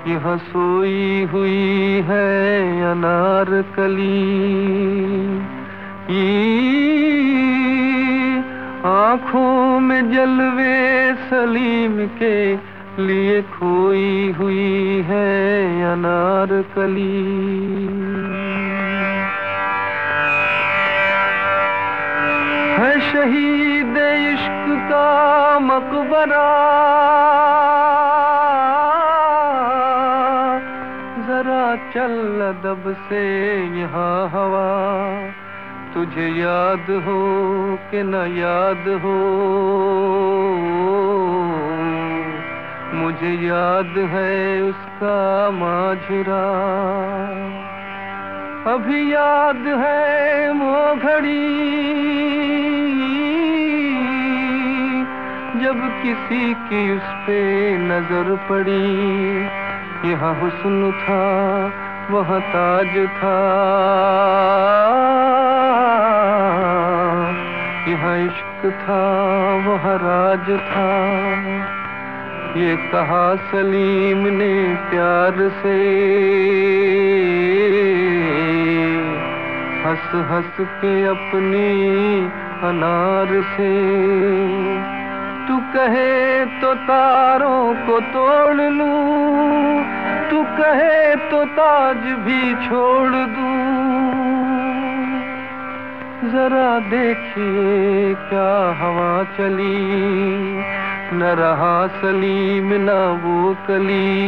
यहाँ सोई हुई है अनारकली, आँखों में जलवे सलीम के लिए खोई हुई है अनारकली। है शहीद इश्क का मकबरा, जरा चल अदब से यहाँ हवा, तुझे याद हो कि न याद हो, मुझे याद है उसका माजरा। अभी याद है वो घड़ी जब किसी की उस पे नजर पड़ी, यहाँ हुस्न था वहाँ ताज था, यहाँ इश्क था वहाँ राज था। ये कहा सलीम ने प्यार से, हंस हंस के अपनी अनार से। तू कहे तो तारों को तोड़ लूं, तू कहे तो ताज भी छोड़ दूं, जरा देखिए क्या हवा चली, न रहा सलीम न वो कली।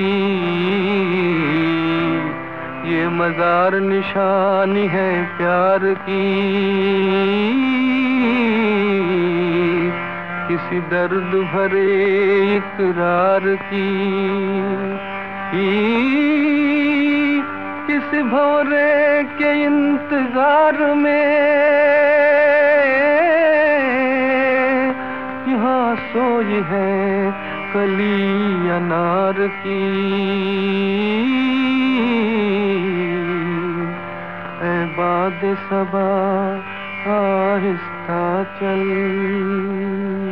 ये मजार निशानी है प्यार की, किसी दर्द भरे इकरार की, किसी भौरे के इंतजार में यहाँ सोई है कली अनार की। ऐ बादे सबा आहिस्ता चल।